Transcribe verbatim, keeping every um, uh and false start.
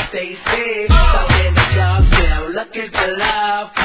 stay safe. Stop in the club, still looking for love.